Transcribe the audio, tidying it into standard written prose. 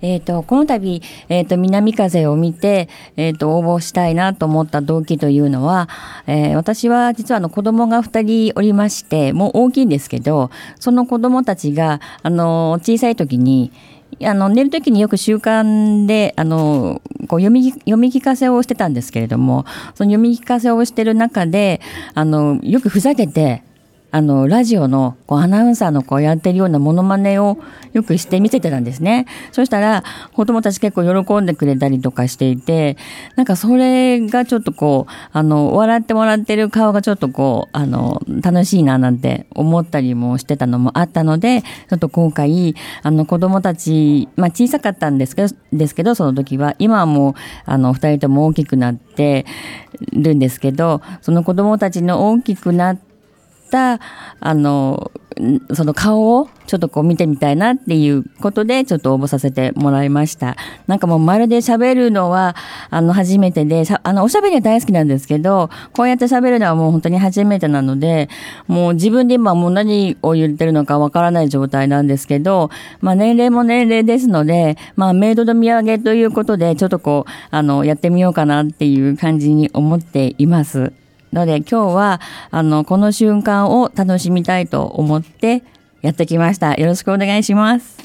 この度、南風を見て、応募したいなと思った動機というのは、私は実は子供が2人おりまして、もう大きいんですけど、その子供たちが、小さい時に、寝る時によく習慣で、こう読み聞かせをしてたんですけれども、その読み聞かせをしてる中で、よくふざけて、ラジオのアナウンサーのやってるようなモノマネをよくして見せてたんですね。そしたら子供たち結構喜んでくれたりとかしていて、なんかそれがちょっと笑ってもらってる顔がちょっと楽しいななんて思ったりもしてたのもあったので、ちょっと今回子供たち、小さかったんですけどその時は、今はもう二人とも大きくなってるんですけど、その子供たちの大きくなってその顔をちょっと見てみたいなっていうことでちょっと応募させてもらいました。なんかもうまるで喋るのは初めてで、おしゃべりは大好きなんですけど、こうやって喋るのはもう本当に初めてなので、もう自分で今もう何を言ってるのかわからない状態なんですけど、年齢も年齢ですので、メイドの土産ということでちょっとやってみようかなっていう感じに思っています。ので今日はこの瞬間を楽しみたいと思ってやってきました。よろしくお願いします。